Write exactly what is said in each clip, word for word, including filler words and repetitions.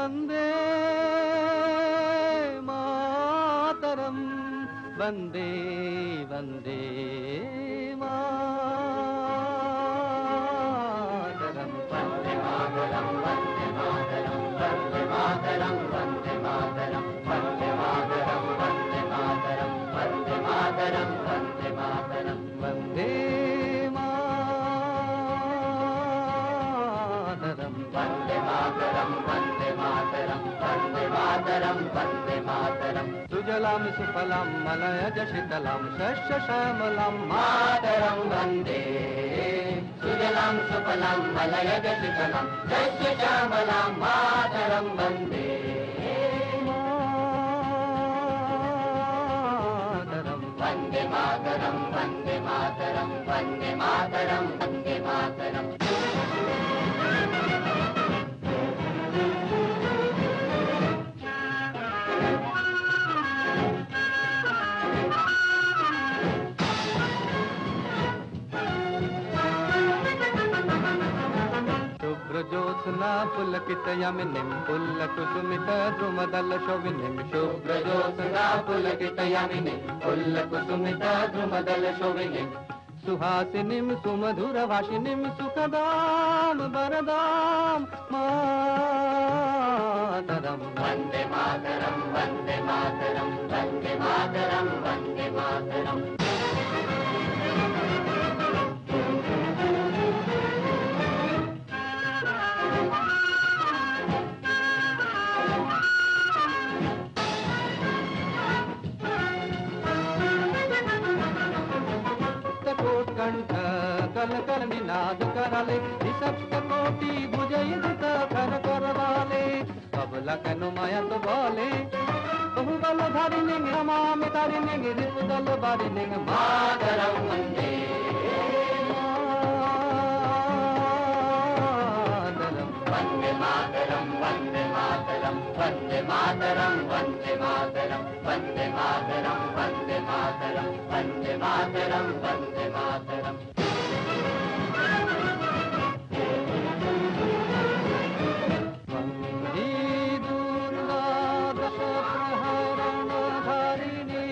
वन्दे मातरम् वन्दे वन्दे मातरम् वन्दे मातरम् वन्दे मातरम् वन्दे मातरम् वन्दे मातरम् वन्दे मातरम् वन्दे मातरम् वन्दे मातरम् वन्दे मातरम् वन्दे मातरम् वन्दे मातरम् वन्दे मातरम् वन्दे मातरम् वन्दे मातरम् सुजलां सुफलां मलयज शीतलां शस्यश्यामलां मातरं वन्दे सुजलां सुफलां मलयज शीतलां शस्यश्यामलां मातरं वन्दे मातरं वन्दे मातरं वन्दे मातरं वन्दे मातरं वन्दे मातरम् शुभ्रज्योत्स्ना पुलकितयामिनीं पुल्लकुसुमितद्रुमदलशोभिनीं शुभ्रज्योत्स्ना पुलकितयामिनीं पुल्लकुसुमितद्रुमदलशोभिनीं सुहासिनीं सुमधुरभाषिणीं सुखदां वरदां मातरं वन्दे मातरं वन्दे मातरं वन्दे मातरं वन्दे मातरम् कंठ कल कर निनाद कराले सप्त कोटि भुजयुक्त कर करवाले कबला कनु माया तो बोले बहु बल धारिणी नमामि तारिणी रिपुदल बारिणी मातरं वन्दे मातरं वन्दे मातरं वन्दे मातरं वन्दे मातरं वन्दे मातरं वन्दे मातरं वन्दे मातरं वन्दे मातरम् वन्दे दुर्गा दशप्रहरणधारिणी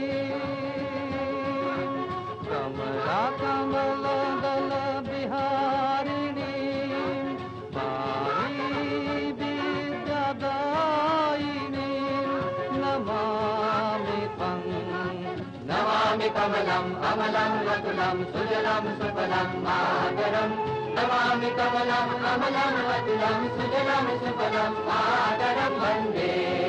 कमला कमलदल बिहारिणी मायी विद्यादायिनी नमामि तं नमामि कमलम् अमलं वकुलं सुजलं सुफलं मातरम् नमामि कमलम् अमलं वकुलं सुजलं सुफलं मातरं वन्दे